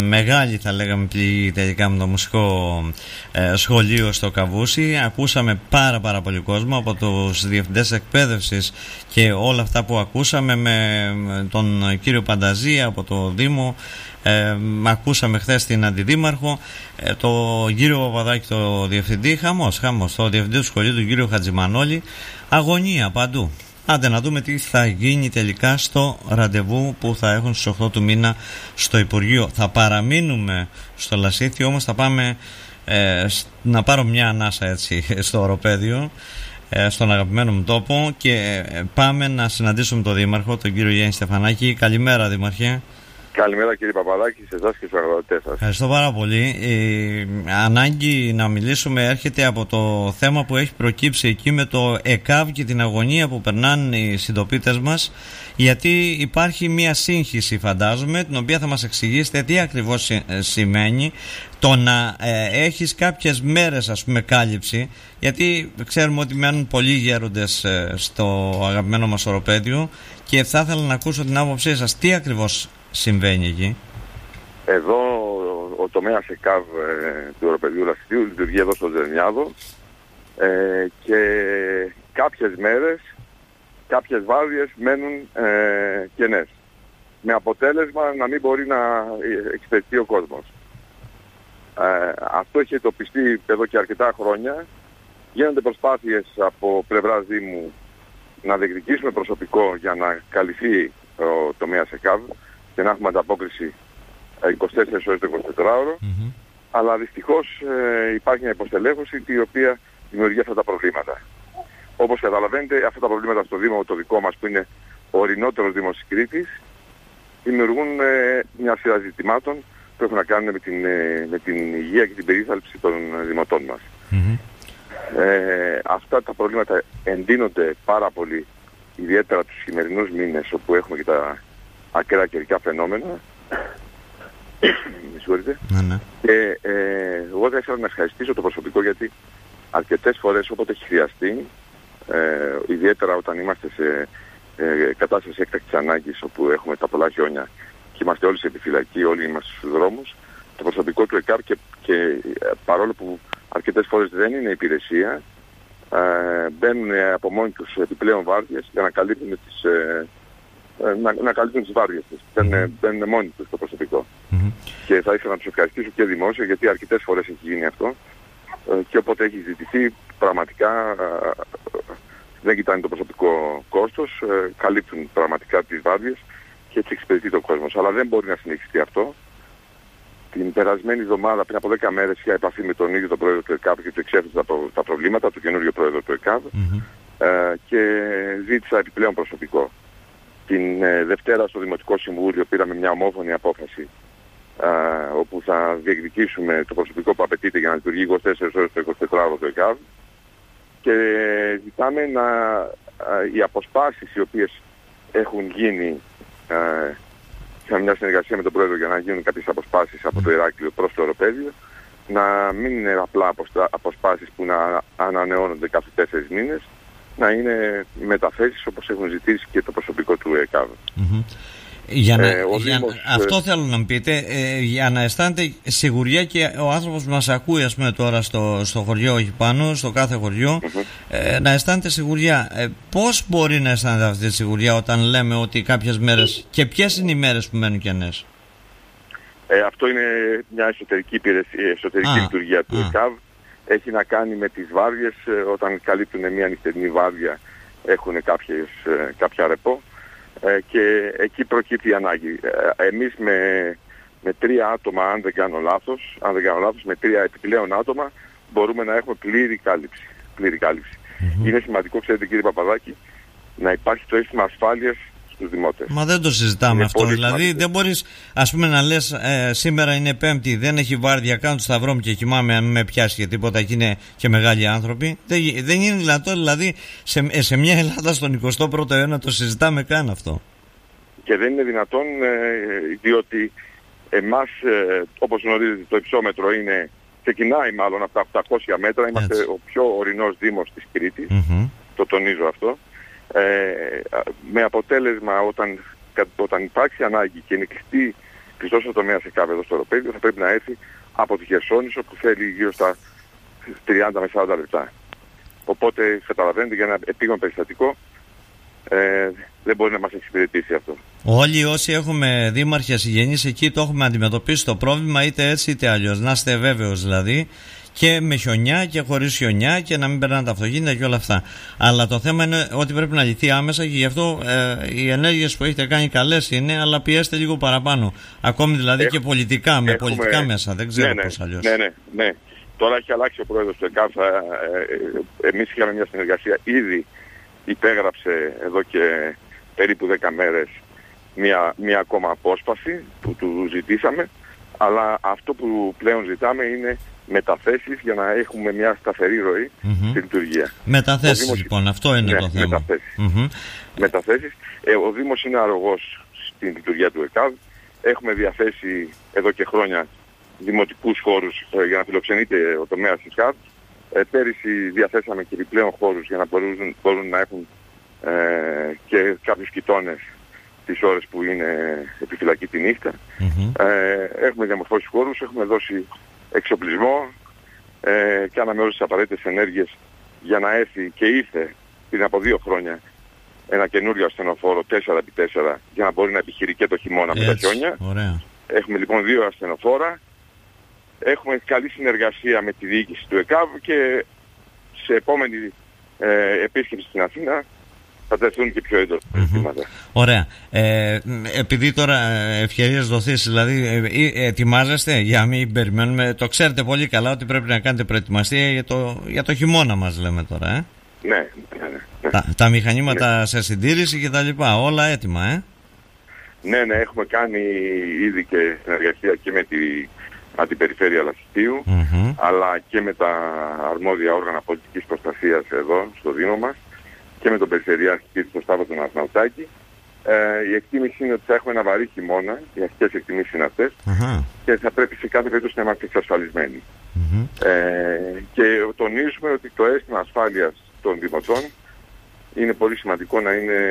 Μεγάλη θα λέγαμε πληγή τελικά με το μουσικό σχολείο στο Καβούσι. Ακούσαμε πάρα πολύ κόσμο από τους διευθυντές εκπαίδευσης και όλα αυτά που ακούσαμε με τον κύριο Πανταζή από το Δήμο. Ακούσαμε χθες την Αντιδήμαρχο, το κύριο Παπαδάκη, το διευθυντή. Χαμός, το διευθυντή του σχολείου, του κύριο Χατζημανόλη. Αγωνία παντού. Άντε να δούμε τι θα γίνει τελικά στο ραντεβού που θα έχουν στις 8 του μήνα στο Υπουργείο. Θα παραμείνουμε στο Λασίθι, όμως θα πάμε να πάρω μια ανάσα έτσι στο οροπέδιο, στον αγαπημένο μου τόπο, και πάμε να συναντήσουμε τον Δήμαρχο, τον κύριο Γιάννη Στεφανάκη. Καλημέρα, Δήμαρχε. Καλημέρα, κύριε Παπαδάκη, σε εσάς και στους αγροτές σας. Ευχαριστώ πάρα πολύ. Η ανάγκη να μιλήσουμε έρχεται από το θέμα που έχει προκύψει εκεί με το ΕΚΑΒ και την αγωνία που περνάνε οι συντοπίτες μας, γιατί υπάρχει μια σύγχυση, φαντάζομαι, την οποία θα μας εξηγήσετε τι ακριβώς σημαίνει το να έχεις κάποιες μέρες, ας πούμε, κάλυψη, γιατί ξέρουμε ότι μένουν πολλοί γέροντες στο αγαπημένο μας οροπέδιο, και θα ήθελα να ακούσω την άποψή σας. Τι ακριβώς συμβαίνει εκεί? Εδώ ο τομέας ΕΚΑΒ του οροπεδίου Λασιθίου λειτουργεί εδώ στο Ζερνιάδο, και κάποιες μέρες, κάποιες βάρδιες μένουν κενές, με αποτέλεσμα να μην μπορεί να εξυπηρετεί ο κόσμος. Αυτό έχει εντοπιστεί εδώ και αρκετά χρόνια. Γίνονται προσπάθειες από πλευράς Δήμου να διεκδικήσουμε προσωπικό για να καλυφθεί ο τομέας ΕΚΑΒ και να έχουμε ανταπόκριση 24 ώρες το 24ωρο, αλλά δυστυχώς υπάρχει μια υποστελέχωση η οποία δημιουργεί αυτά τα προβλήματα. Όπως καταλαβαίνετε, αυτά τα προβλήματα στο Δήμο το δικό μας, που είναι ο ορεινότερος Δήμος της Κρήτης, δημιουργούν μια σειρά ζητημάτων που έχουν να κάνουν με την υγεία και την περίθαλψη των δημοτών μας. Αυτά τα προβλήματα εντείνονται πάρα πολύ, ιδιαίτερα τους σημερινούς μήνες, όπου έχουμε και τα ακραία καιρικά φαινόμενα. Με συγχωρείτε. Και εγώ θα ήθελα να ευχαριστήσω το προσωπικό, γιατί αρκετές φορές όποτε έχει χρειαστεί, ιδιαίτερα όταν είμαστε σε κατάσταση έκτακτης ανάγκης, όπου έχουμε τα πολλά χιόνια και είμαστε όλοι σε επιφυλακή, όλοι είμαστε στους δρόμους, το προσωπικό του ΕΚΑΒ και παρόλο που αρκετές φορές δεν είναι υπηρεσία, μπαίνουν από μόνοι τους επιπλέον βάρδιες για να καλύπτουν τις βάρδιες τους. Μπαίνουν μόνοι τους το προσωπικό. Και θα ήθελα να τους ευχαριστήσω και δημόσια, γιατί αρκετές φορές έχει γίνει αυτό, και όποτε έχει ζητηθεί, πραγματικά δεν κοιτάνε το προσωπικό κόστος, καλύπτουν πραγματικά τις βάρδιες και έτσι εξυπηρετεί τον κόσμος. Αλλά δεν μπορεί να συνεχιστεί αυτό. Την περασμένη εβδομάδα, πριν από 10 μέρες, είχα επαφή με τον ίδιο τον πρόεδρο του ΕΚΑΒ και του εξέφρασα τα προβλήματα, του καινούριο πρόεδρο του ΕΚΑΒ, και ζήτησα επιπλέον προσωπικό. Την Δευτέρα στο Δημοτικό Συμβούλιο πήραμε μια ομόφωνη απόφαση, όπου θα διεκδικήσουμε το προσωπικό που απαιτείται για να λειτουργεί 24 ώρες το 24ωρο το ΕΚΑΒ, και ζητάμε οι αποσπάσεις οι οποίες έχουν γίνει, σε μια συνεργασία με τον πρόεδρο για να γίνουν κάποιες αποσπάσεις από το Ηράκλειο προς το οροπέδιο, να μην είναι απλά αποσπάσεις που να ανανεώνονται κάθε 4 μήνες, να είναι μεταθέσεις όπως έχουν ζητήσει και το προσωπικό του ΕΚΑΒ. Αυτό θέλω να μου πείτε, για να αισθάνεται σιγουριά και ο άνθρωπος που μας ακούει, ας πούμε, τώρα στο χωριό, όχι πάνω, στο κάθε χωριό, να αισθάνεται σιγουριά. Πώς μπορεί να αισθάνεται αυτή τη σιγουριά όταν λέμε ότι κάποιες μέρες, και ποιες είναι οι μέρες που μένουν κενές? Αυτό είναι μια εσωτερική λειτουργία του ΕΚΑΒ. Έχει να κάνει με τις βάρδιες. Όταν καλύπτουν μια νυχτερινή βάρδια, έχουν κάποια ρεπό. Και εκεί προκύπτει η ανάγκη. Εμείς με 3 άτομα, αν δεν κάνω λάθος, με 3 επιπλέον άτομα, μπορούμε να έχουμε πλήρη κάλυψη. Είναι σημαντικό, ξέρετε, κύριε Παπαδάκη, να υπάρχει το αίσθημα ασφάλειας στους δημότες. Μα δεν το συζητάμε αυτό. Δηλαδή δεν μπορείς, ας πούμε, να λες σήμερα είναι Πέμπτη, δεν έχει βάρδια, κάνω το σταυρό μου και κοιμάμαι, αν με πιάσει και τίποτα, και είναι και μεγάλοι άνθρωποι. Δεν είναι δυνατό, δηλαδή σε μια Ελλάδα στον 21ο αιώνα το συζητάμε καν αυτό. Και δεν είναι δυνατόν, διότι εμάς, όπως γνωρίζετε, το υψόμετρο ξεκινάει μάλλον από τα 800 μέτρα. Είμαστε ο πιο ορεινός δήμος της Κρήτης. Το τονίζω αυτό. Με αποτέλεσμα, όταν υπάρξει ανάγκη και είναι κλειστή πιστός ο τομέας ΕΚΑΒ εδώ στο Οροπέδιο θα πρέπει να έρθει από τη Χερσόνησο που θέλει γύρω στα 30 με 40 λεπτά. Οπότε καταλαβαίνετε για ένα επίγον περιστατικό δεν μπορεί να μας εξυπηρετήσει αυτό. Όλοι όσοι έχουμε δήμαρχοι συγγενείς εκεί το έχουμε αντιμετωπίσει το πρόβλημα είτε έτσι είτε αλλιώς. Να είστε βέβαιος δηλαδή, και με χιονιά και χωρίς χιονιά και να μην περνάνε τα αυτοκίνητα και όλα αυτά. Αλλά το θέμα είναι ότι πρέπει να λυθεί άμεσα και γι' αυτό οι ενέργειες που έχετε κάνει καλές είναι, αλλά πιέστε λίγο παραπάνω. Ακόμη δηλαδή και πολιτικά, με πολιτικά μέσα. Δεν ξέρω πώς αλλιώς. Ναι. Τώρα έχει αλλάξει ο πρόεδρος του ΕΚΑΒ. Εμείς είχαμε μια συνεργασία, ήδη υπέγραψε εδώ και περίπου 10 μέρες μια ακόμα απόσπαση που του ζητήσαμε, αλλά αυτό που πλέον ζητάμε είναι μεταθέσεις για να έχουμε μια σταθερή ροή στη λειτουργία. Μεταθέσεις λοιπόν, αυτό είναι το θέμα. Μεταθέσεις. Ο Δήμος είναι αρρωγός στην λειτουργία του ΕΚΑΒ. Έχουμε διαθέσει εδώ και χρόνια δημοτικούς χώρους για να φιλοξενείται ο τομέας της ΕΚΑΒ. Πέρυσι διαθέσαμε και επιπλέον χώρους για να μπορούν να έχουν και κάποιους κοιτώνες τις ώρες που είναι επιφυλακή τη νύχτα. Έχουμε διαμορφώσει χώρους, έχουμε δώσει εξοπλισμό, κάναμε όλες τις απαραίτητες ενέργειες για να έρθει και ήρθε πριν από 2 χρόνια ένα καινούριο ασθενοφόρο 4x4 για να μπορεί να επιχειρεί και το χειμώνα με τα χιόνια. Ωραία. Έχουμε λοιπόν 2 ασθενοφόρα. Έχουμε καλή συνεργασία με τη διοίκηση του ΕΚΑΒ και σε επόμενη επίσκεψη στην Αθήνα θα τεθούν και πιο έντονα ζητήματα. Ωραία. Επειδή τώρα ευκαιρίες δοθείς, δηλαδή ετοιμάζεστε για να μην περιμένουμε, το ξέρετε πολύ καλά ότι πρέπει να κάνετε προετοιμασία για το χειμώνα μας λέμε τώρα. Ναι. Τα μηχανήματα σε συντήρηση και τα λοιπά, όλα έτοιμα, Ναι, έχουμε κάνει ήδη και συνεργασία και με την Αντιπεριφέρεια Λασιτίου, αλλά και με τα αρμόδια όργανα πολιτικής προστασίας εδώ στο Δήμο μας και με τον Περιφερειάρχη κ. Σταύρο τον Αθναουτάκη. Η εκτίμηση είναι ότι θα έχουμε ένα βαρύ χειμώνα, οι αρχικές εκτιμήσεις είναι αυτές, και θα πρέπει σε κάθε περίπτωση να είμαστε εξασφαλισμένοι. Και τονίζουμε ότι το αίσθημα ασφάλειας των δημοτών είναι πολύ σημαντικό, να είναι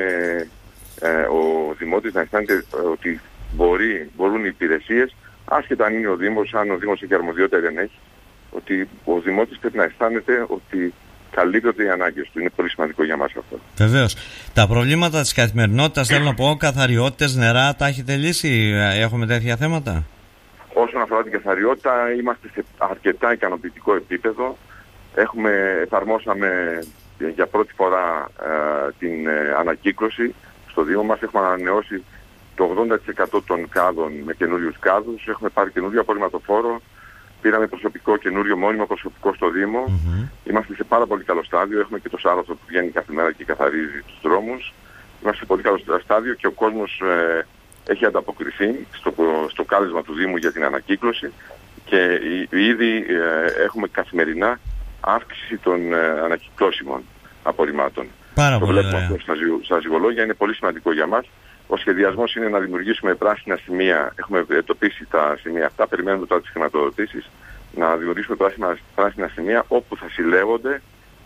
ο δημότης να αισθάνεται ότι μπορούν οι υπηρεσίες, άσχετα αν είναι ο Δήμος, αν ο Δήμος έχει αρμοδιότητα ή δεν έχει, ότι ο δημότης πρέπει να αισθάνεται ότι καλύπτονται οι ανάγκες του. Είναι πολύ σημαντικό για μας αυτό. Βεβαίως. Τα προβλήματα της καθημερινότητας, θέλω να πω, καθαριότητες, νερά, τα έχετε λύσει? Έχουμε τέτοια θέματα? Όσον αφορά την καθαριότητα, είμαστε σε αρκετά ικανοποιητικό επίπεδο. Εφαρμόσαμε για πρώτη φορά την ανακύκλωση στο Δήμο μας. Έχουμε ανανεώσει το 80% των κάδων με καινούριους κάδους. Έχουμε πάρει καινούριο απορριμματοφόρο. Πήραμε καινούριο μόνιμο προσωπικό στο Δήμο. Είμαστε σε πάρα πολύ καλό στάδιο. Έχουμε και το Σάραθρο που βγαίνει κάθε μέρα και καθαρίζει τους δρόμους. Είμαστε σε πολύ καλό στάδιο και ο κόσμος έχει ανταποκριθεί στο κάλεσμα του Δήμου για την ανακύκλωση και ήδη έχουμε καθημερινά αύξηση των ανακυκλώσιμων απορριμμάτων. Το βλέπουμε αυτό στα ζυγολόγια, είναι πολύ σημαντικό για μας. Ο σχεδιασμός είναι να δημιουργήσουμε πράσινα σημεία. Έχουμε εντοπίσει τα σημεία αυτά, περιμένουμε τώρα τις χρηματοδοτήσεις, να δημιουργήσουμε πράσινα σημεία όπου θα συλλέγονται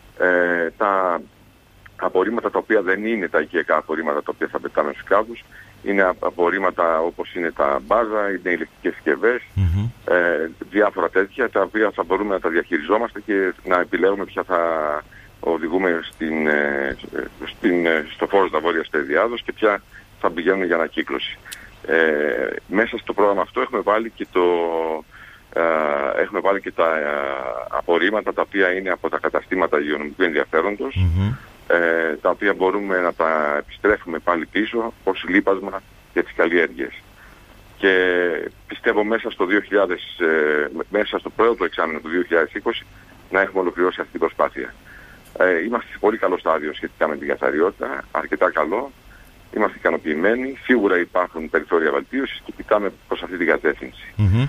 τα απορρίμματα τα οποία δεν είναι τα οικιακά απορρίμματα τα οποία θα πετάμε στους κάδους. Είναι απορρίμματα όπως είναι τα μπάζα, είναι ηλεκτρικές συσκευές, διάφορα τέτοια, τα οποία θα μπορούμε να τα διαχειριζόμαστε και να επιλέγουμε ποια θα οδηγούμε στο φόρο τα βόρεια στεδιάδος και ποια θα πηγαίνουν για ανακύκλωση. Μέσα στο πρόγραμμα αυτό έχουμε βάλει και τα απορρίμματα τα οποία είναι από τα καταστήματα υγειονομικού ενδιαφέροντος, τα οποία μπορούμε να τα επιστρέφουμε πάλι πίσω ως λίπασμα για τις καλλιέργειες. Και πιστεύω μέσα στο πρώτο εξάμηνο του 2020 να έχουμε ολοκληρώσει αυτή την προσπάθεια. Είμαστε σε πολύ καλό στάδιο σχετικά με την καθαριότητα, αρκετά καλό. Είμαστε ικανοποιημένοι. Σίγουρα υπάρχουν περιθώρια βελτίωσης και κοιτάμε προς αυτή την κατεύθυνση.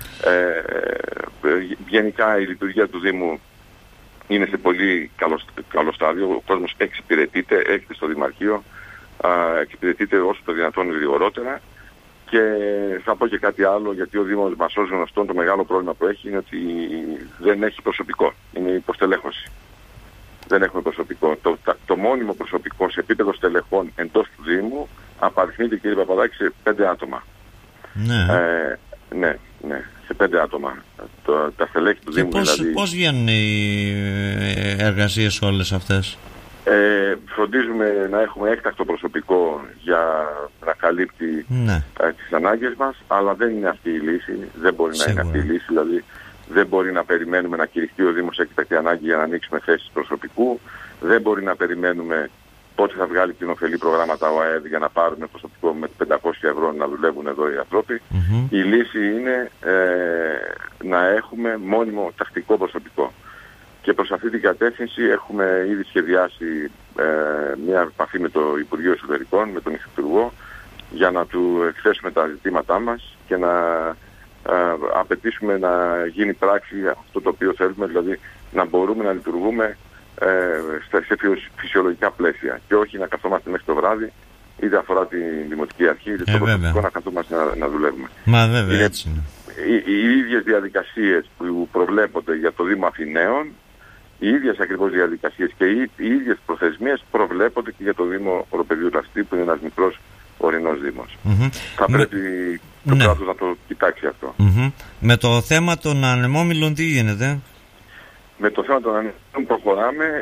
Γενικά η λειτουργία του Δήμου είναι σε πολύ καλό στάδιο. Ο κόσμος εξυπηρετείται, έρχεται στο Δημαρχείο, εξυπηρετείται όσο το δυνατόν γρηγορότερα. Και θα πω και κάτι άλλο, γιατί ο Δήμος μας ως γνωστόν το μεγάλο πρόβλημα που έχει είναι ότι δεν έχει προσωπικό. Είναι υποστελέχωση. Δεν έχουμε προσωπικό. Το μόνιμο προσωπικό σε επίπεδο στελεχών εντός του Δήμου απαριθμείται, κύριε Παπαδάκη, σε 5 άτομα. Ναι, σε 5 άτομα. Τα στελέχη του Δήμου δηλαδή. Πώς βγαίνουν οι εργασίες όλες αυτές? Φροντίζουμε να έχουμε έκτακτο προσωπικό για να καλύπτει τις ανάγκες μας, αλλά δεν είναι αυτή η λύση. Δεν μπορεί να είναι αυτή η λύση. Δηλαδή δεν μπορεί να περιμένουμε να κηρυχτεί ο Δήμος έκτακτη ανάγκη για να ανοίξουμε θέσεις προσωπικού. Δεν μπορεί να περιμένουμε πότε θα βγάλει κοινοφελή προγράμματα ο ΑΕΔ για να πάρουμε προσωπικό με 500 ευρώ να δουλεύουν εδώ οι άνθρωποι. Η λύση είναι να έχουμε μόνιμο τακτικό προσωπικό. Και προς αυτή την κατεύθυνση έχουμε ήδη σχεδιάσει μια επαφή με το Υπουργείο Εσωτερικών, με τον Υφυπουργό, για να του εκθέσουμε τα ζητήματά μας και να απαιτήσουμε να γίνει πράξη αυτό το οποίο θέλουμε, δηλαδή να μπορούμε να λειτουργούμε σε φυσιολογικά πλαίσια και όχι να καθόμαστε μέχρι το βράδυ, είτε αφορά τη Δημοτική Αρχή, είτε το προσωπικό, να καθόμαστε να δουλεύουμε. Μα βέβαια, έτσι είναι. Οι ίδιες διαδικασίες που προβλέπονται για το Δήμο Αθηναίων, οι ίδιες ακριβώς διαδικασίες και οι ίδιες προθεσμίες προβλέπονται και για το Δήμο Οροπεδίου Λαστή, που είναι ένας μικρός ορεινός δήμος. Θα πρέπει το κράτος να το κοιτάξει αυτό. Με το θέμα των ανεμόμυλων τι γίνεται? Με το θέμα των ανεμόμυλων προχωράμε.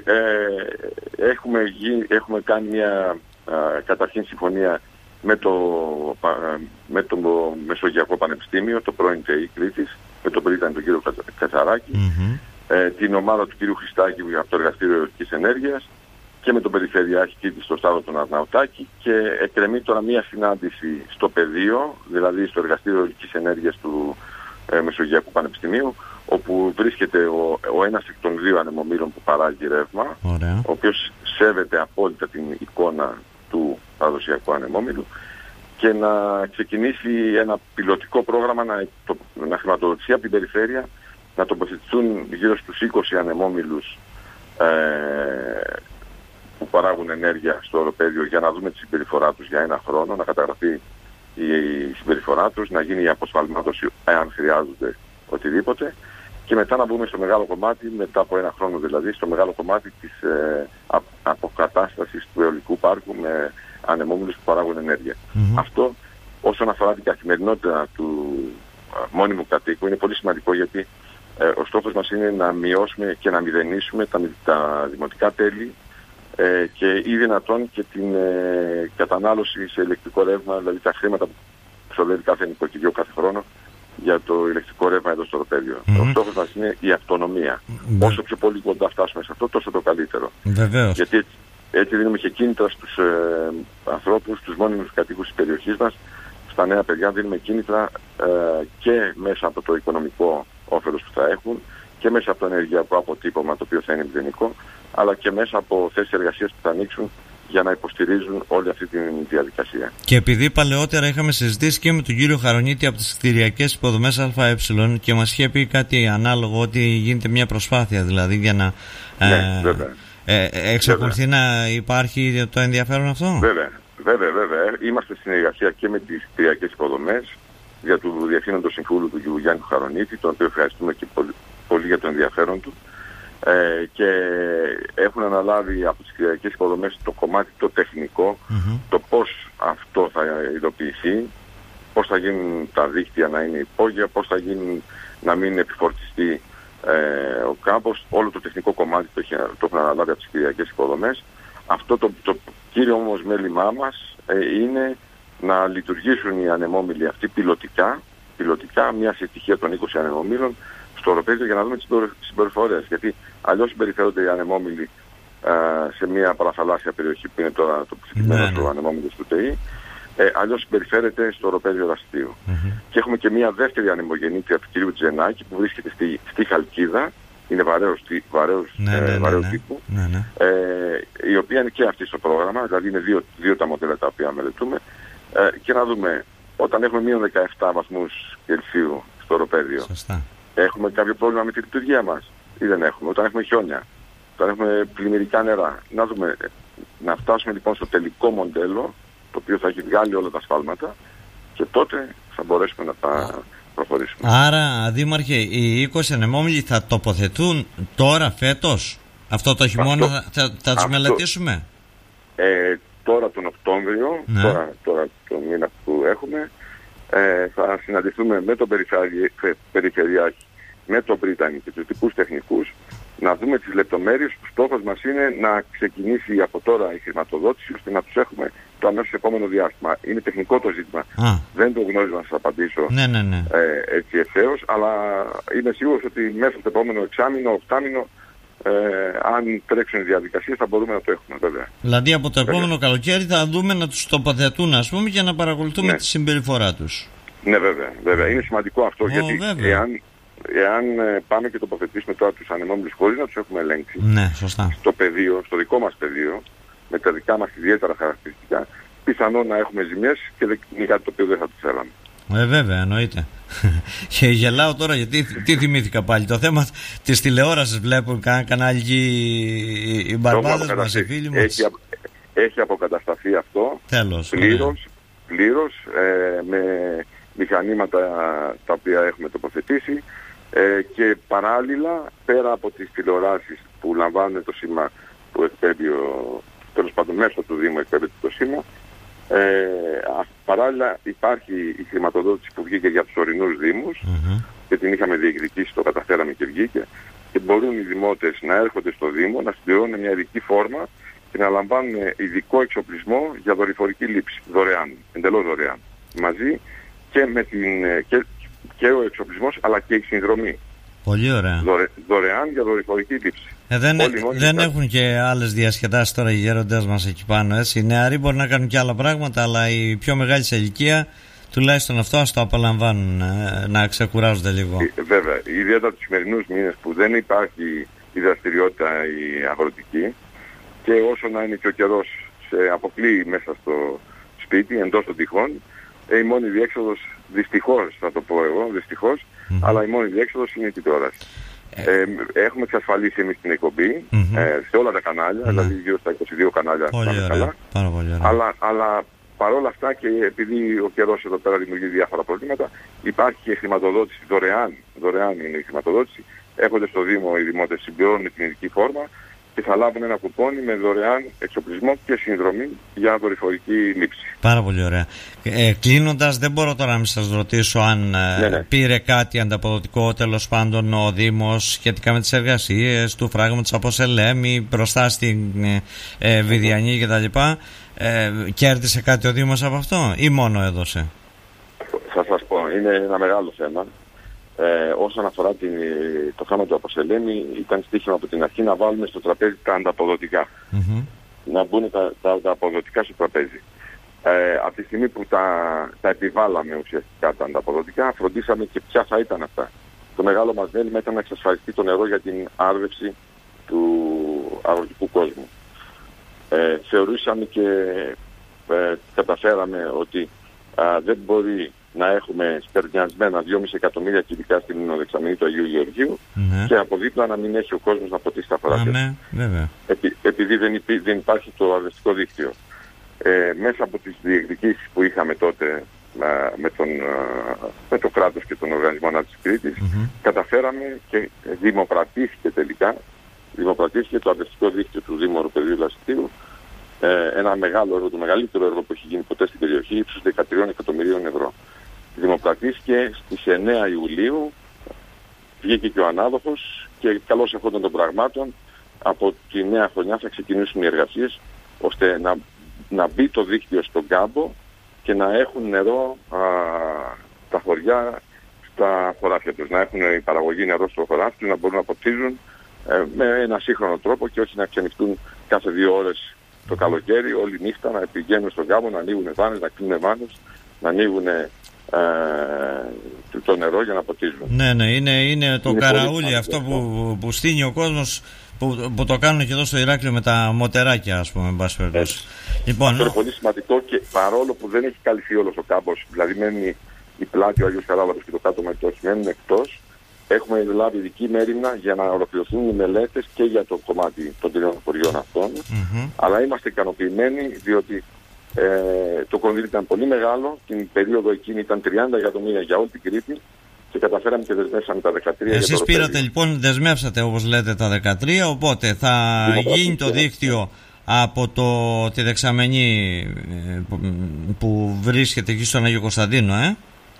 Έχουμε κάνει μια καταρχήν συμφωνία με το Μεσογειακό Πανεπιστήμιο, το πρώην ΤΕΙ Κρήτης, με τον πρίτανη τον κύριο Κατσαράκη, την ομάδα του κύριου Χριστάκη από το Εργαστήριο Ιδιωτικής Ενέργειας και με τον Περιφερειάρχη στο Σταύρο τον Αρναουτάκη, και εκκρεμεί τώρα μία συνάντηση στο πεδίο, δηλαδή στο Εργαστήριο Ιδιωτικής Ενέργειας του Μεσογειακού Πανεπιστημίου, όπου βρίσκεται ο ένας εκ των 2 ανεμομήλων που παράγει ρεύμα, ο οποίος σέβεται απόλυτα την εικόνα του παραδοσιακού ανεμόμυλου, και να ξεκινήσει ένα πιλωτικό πρόγραμμα να χρηματοδοτηθεί από την περιφέρεια, να τοποθετηθούν γύρω στους 20 ανεμόμυλους που παράγουν ενέργεια στο οροπέδιο, για να δούμε τη συμπεριφορά τους για 1 χρόνο, να καταγραφεί η συμπεριφορά τους, να γίνει η αποσφαλμάτωση εάν χρειάζονται οτιδήποτε, και μετά να μπούμε στο μεγάλο κομμάτι, μετά από 1 χρόνο δηλαδή, στο μεγάλο κομμάτι της αποκατάστασης του αιωλικού πάρκου με ανεμόμυλους που παράγουν ενέργεια. Αυτό όσον αφορά την καθημερινότητα του μόνιμου κατοίκου είναι πολύ σημαντικό, γιατί ο στόχος μας είναι να μειώσουμε και να μηδενίσουμε τα δημοτικά τέλη και ή δυνατόν και την κατανάλωση σε ηλεκτρικό ρεύμα, δηλαδή τα χρήματα που ξοδεύει κάθε νοικοκυριό κάθε χρόνο για το ηλεκτρικό ρεύμα εδώ στο οροπέδιο. Ο στόχος μας είναι η αυτονομία. Όσο πιο πολύ κοντά φτάσουμε σε αυτό, τόσο το καλύτερο. Βεβαίως. Γιατί έτσι δίνουμε και κίνητρα στους ανθρώπους, στους μόνιμους κατοίκους της περιοχής μας, στα νέα παιδιά δίνουμε κίνητρα και μέσα από το οικονομικό όφελος που θα έχουν και μέσα από το ενεργειακό αποτύπωμα, το οποίο θα είναι μηδενικό, αλλά και μέσα από θέσεις εργασίας που θα ανοίξουν για να υποστηρίζουν όλη αυτή τη διαδικασία. Και επειδή παλαιότερα είχαμε συζητήσει και με τον κύριο Χαρονίτη από τις κτηριακές υποδομές ΑΕ και μας είχε πει κάτι ανάλογο, ότι γίνεται μια προσπάθεια δηλαδή για να εξακολουθεί να υπάρχει το ενδιαφέρον αυτό. Βέβαια. Είμαστε στην συνεργασία και με τις κτηριακές υποδομές για του Διευθύνοντος Συμφούλου του κ. Γιάννη Χαρονίτη, τον οποίο ευχαριστούμε και πολύ για το ενδιαφέρον του, και έχουν αναλάβει από τις κτηριακές υποδομές το κομμάτι το τεχνικό, το πώς αυτό θα υλοποιηθεί, πώς θα γίνουν τα δίκτυα να είναι υπόγεια, πώς θα γίνουν να μην επιφορτιστεί ο κάμπος. Όλο το τεχνικό κομμάτι το έχουν αναλάβει από τις κτηριακές υποδομές. Αυτό το κύριο όμως μέλημά μας είναι να λειτουργήσουν οι ανεμόμυλοι αυτοί πιλωτικά, μια συστοιχεία των 20 ανεμόμυλων στο οροπέδιο, για να δούμε τις συμπεριφορές. Γιατί αλλιώς συμπεριφέρονται οι ανεμόμυλοι σε μια παραθαλάσσια περιοχή που είναι τώρα το ψηφισμένο στο ανεμόμυλο του ΤΕΙ, αλλιώς συμπεριφέρεται στο οροπέδιο Ραστίου. Και έχουμε και μια δεύτερη ανεμογεννήτρια του κυρίου Τζενάκη που βρίσκεται στη Χαλκίδα, είναι βαρέου τύπου, η οποία είναι και αυτή στο πρόγραμμα, δηλαδή είναι δύο τα μοντέλα τα οποία μελετούμε, και να δούμε, όταν έχουμε μείον 17 βαθμούς Κελσίου στο οροπέδιο, έχουμε κάποιο πρόβλημα με τη λειτουργία μας ή δεν έχουμε? Όταν έχουμε χιόνια, όταν έχουμε πλημμυρικά νερά, να δούμε, να φτάσουμε λοιπόν στο τελικό μοντέλο, το οποίο θα έχει βγάλει όλα τα σφάλματα, και τότε θα μπορέσουμε να τα προχωρήσουμε. Άρα, Δήμαρχε, οι 20 ανεμόμυλοι θα τοποθετούν τώρα φέτος? Αυτό το χειμώνα θα τους μελετήσουμε? Τώρα τον Οκτώβριο, τώρα το μήνα που έχουμε, θα συναντηθούμε με τον Περιφερειάρχη, με τον Πρίτανη και τους δικούς τεχνικούς, να δούμε τις λεπτομέρειες. Ο στόχος μας είναι να ξεκινήσει από τώρα η χρηματοδότηση, ώστε να τους έχουμε το αμέσως επόμενο διάστημα. Είναι τεχνικό το ζήτημα. Δεν το γνώριζα να σας απαντήσω έτσι ευθέως, αλλά είμαι σίγουρος ότι μέσα στο επόμενο εξάμηνο, οκτάμηνο, αν τρέξουν οι διαδικασίες θα μπορούμε να το έχουμε, βέβαια. Δηλαδή από το επόμενο καλοκαίρι θα δούμε να τους τοποθετούν, ας πούμε, για να παρακολουθούμε τη συμπεριφορά τους. Ναι, βέβαια. Είναι σημαντικό αυτό, γιατί εάν πάμε και τοποθετήσουμε τώρα τους ανεμόμυλους χωρίς να τους έχουμε ελέγξει, στο πεδίο, στο δικό μας πεδίο, με τα δικά μας ιδιαίτερα χαρακτηριστικά, πιθανόν να έχουμε ζημιές και δεν είναι κάτι το οποίο δεν θα τους θέλαμε. Βέβαια, εννοείται. Και γελάω τώρα γιατί τι θυμήθηκα πάλι. Το θέμα της τηλεόρασης βλέπουν κανάλι οι μπαρμπάδες μας, οι φίλοι μας. Έχει αποκατασταθεί αυτό. Τέλος. Πλήρως, με μηχανήματα τα οποία έχουμε τοποθετήσει, και παράλληλα, πέρα από τις τηλεοράσεις που λαμβάνουν το σήμα που εκπέμπει, τέλος πάντων μέσω του Δήμου εκπέμπει το σήμα, παράλληλα υπάρχει η χρηματοδότηση που βγήκε για τους ορεινούς δήμους, και την είχαμε διεκδικήσει, το καταφέραμε και βγήκε, και μπορούν οι δημότες να έρχονται στο Δήμο, να συμπληρώνουν μια ειδική φόρμα και να λαμβάνουν ειδικό εξοπλισμό για δορυφορική λήψη, δωρεάν, εντελώς δωρεάν, μαζί και με και ο εξοπλισμός αλλά και η συνδρομή. Πολύ ωραία. Δωρεάν για δορυφορική λήψη. Δεν έχουν και άλλες διασκεδάσεις τώρα οι γέροντες μας εκεί πάνω, έτσι. Οι νεαροί μπορεί να κάνουν και άλλα πράγματα, αλλά οι πιο μεγάλοι σε ηλικία, τουλάχιστον αυτό ας το απολαμβάνουν, να ξεκουράζονται λίγο. Βέβαια, ιδιαίτερα τους σημερινούς μήνες που δεν υπάρχει η δραστηριότητα η αγροτική, και όσο να είναι και ο καιρός σε αποκλείει μέσα στο σπίτι, εντός των τυχών, η μόνη διέξοδος, δυστυχώς θα το πω εγώ, αλλά η μόνη διέξοδος είναι η τηλεόραση. Έχουμε εξασφαλίσει εμείς την εκπομπή σε όλα τα κανάλια, δηλαδή γύρω στα 22 κανάλια. Πάρα πολύ ωραία. Αλλά παρόλα αυτά, και επειδή ο καιρός εδώ πέρα δημιουργεί διάφορα προβλήματα, υπάρχει και χρηματοδότηση, δωρεάν είναι η χρηματοδότηση. Έχοντας στο Δήμο οι δημότες συμπληρώνουν την ειδική φόρμα και θα λάβουν ένα κουπόνι με δωρεάν εξοπλισμό και συνδρομή για δορυφορική λήψη. Πάρα πολύ ωραία. Κλείνοντας, δεν μπορώ τώρα να μην σας ρωτήσω αν πήρε κάτι ανταποδοτικό, τέλος πάντων, ο Δήμος σχετικά με τις εργασίες του φράγματος από Σελέμη μπροστά στην Βιδιανή κτλ. Κέρδισε κάτι ο Δήμος από αυτό ή μόνο έδωσε? Θα σας πω, είναι ένα μεγάλο θέμα. Όσον αφορά το θέμα του Αποσελέμη, ήταν στοίχημα από την αρχή να βάλουμε στο τραπέζι τα ανταποδοτικά. Να μπουν τα αποδοτικά στο τραπέζι. Από τη στιγμή που τα επιβάλαμε ουσιαστικά τα ανταποδοτικά, φροντίσαμε και ποια θα ήταν αυτά. Το μεγάλο μας μέλημα ήταν να εξασφαλιστεί το νερό για την άρδευση του αγροτικού κόσμου. Θεωρούσαμε και καταφέραμε ότι δεν μπορεί να έχουμε στερνιασμένα 2,5 εκατομμύρια κυβικά στην δεξαμενή του Αγίου Γεωργίου, και από δίπλα να μην έχει ο κόσμος να ποτίσει τα φορά. Επειδή δεν υπάρχει το αρδευτικό δίκτυο. Μέσα από τις διεκδικήσεις που είχαμε τότε με το κράτος και τον Οργανισμό Ανάπτυξης Κρήτης, καταφέραμε και δημοπρατήθηκε τελικά το αρδευτικό δίκτυο του Δήμου Οροπεδίου Λασιτίου, ένα μεγάλο έργο, το μεγαλύτερο έργο που έχει γίνει ποτέ στην περιοχή, ύψους 13 εκατομμυρίων ευρώ. Δημοπρατήθηκε στις 9 Ιουλίου, βγήκε και ο ανάδοχος, και καλώς εχόντων των πραγμάτων, από τη νέα χρονιά θα ξεκινήσουν οι εργασίες, ώστε να μπει το δίκτυο στον κάμπο και να έχουν νερό τα χωριά στα χωράφια τους. Να έχουν η παραγωγή νερό στο χωράφι τους, να μπορούν να ποτίζουν με ένα σύγχρονο τρόπο, και όχι να ξενυχτούν κάθε 2 ώρες το καλοκαίρι, όλη νύχτα να πηγαίνουν στον κάμπο, να ανοίγουν βάνες, να κλείνουν βάνες, να ανοίγουν το νερό για να ποτίζουν. Είναι το καραούλι αυτό που στείνει ο κόσμος, που το κάνουν και εδώ στο Ηράκλειο με τα μοτεράκια, ας πούμε, εν πάση περιπτώσει. Αυτό είναι πολύ σημαντικό, και παρόλο που δεν έχει καλυφθεί όλος ο κάμπος, δηλαδή μένει η πλάτη, ο Αγίος Χαράλαμπος και το κάτω μετός μένουν εκτός, έχουμε λάβει ειδική μέρημνα για να ολοκληρωθούν οι μελέτες και για το κομμάτι των 3 χωριών αυτών, αλλά είμαστε ικανοποιημένοι, διότι το κονδύλι ήταν πολύ μεγάλο, την περίοδο εκείνη ήταν 30 εκατομμύρια για όλη την Κρήτη, και καταφέραμε και δεσμεύσαμε τα 13. Εσείς πήρατε λοιπόν, δεσμεύσατε όπως λέτε τα 13, οπότε θα γίνει το δίκτυο από τη δεξαμενή που βρίσκεται εκεί στον Άγιο Κωνσταντίνο,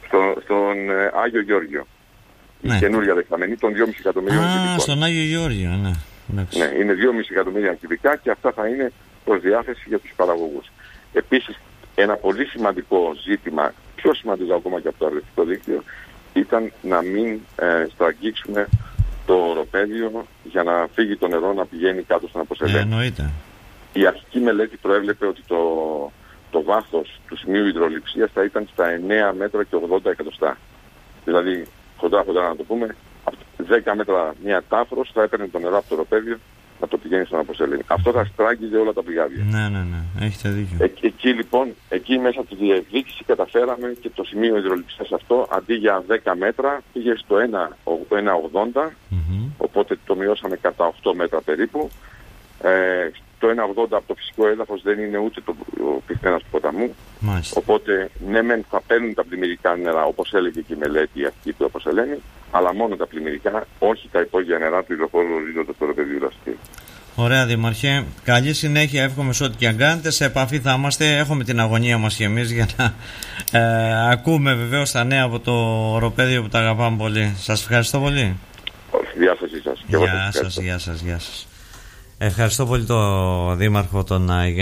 Στον Άγιο Γεώργιο. Ναι. Η καινούρια δεξαμενή των 2,5 εκατομμυρίων κυβικών. Στον Άγιο Γεώργιο, ναι. Ναι, είναι 2,5 εκατομμύρια κυβικά και αυτά θα είναι προς διάθεση για τους παραγωγούς. Επίσης, ένα πολύ σημαντικό ζήτημα, πιο σημαντικό ακόμα και από το αρδευτικό δίκτυο, ήταν να μην στραγγίξουμε το οροπέδιο για να φύγει το νερό να πηγαίνει κάτω στον Αποσελένη. Εννοείται. Η αρχική μελέτη προέβλεπε ότι το βάθος του σημείου υδρολειψίας θα ήταν στα 9 μέτρα και 80 εκατοστά. Δηλαδή, χοντρά να το πούμε, 10 μέτρα μια τάφρος θα έπαιρνε το νερό από το οροπέδιο να το πηγαίνει στον Αποσελήνη. Αυτό θα στράγγιζε όλα τα πηγάδια. Ναι, έχετε δίκιο. Εκεί λοιπόν, μέσα από τη διεκδίκηση καταφέραμε και το σημείο υδρολειψίας αυτό, αντί για 10 μέτρα, πήγε στο 1,80, οπότε το μειώσαμε κατά 8 μέτρα περίπου. Το 1,80 από το φυσικό έδαφος δεν είναι ούτε ο πυκνένας του ποταμού. Μάλιστα. Οπότε, ναι μεν θα παίρνουν τα πλημμυρικά νερά, όπως έλεγε και η μελέτη αυτή του Αποσελένη, αλλά μόνο τα πλημμυρικά, όχι τα υπόγεια νερά του υδροφόρου ορίζοντα του οροπεδίου δραστηρίου. Ωραία, Δήμαρχε. Καλή συνέχεια, εύχομαι σε ό,τι και αν κάνετε. Σε επαφή θα είμαστε. Έχουμε την αγωνία μας και εμείς για να ακούμε βεβαίως τα νέα από το οροπέδιο που τα αγαπάμε πολύ. Σας ευχαριστώ πολύ. Γεια σας. Γεια σας. Ευχαριστώ πολύ τον Δήμαρχο τον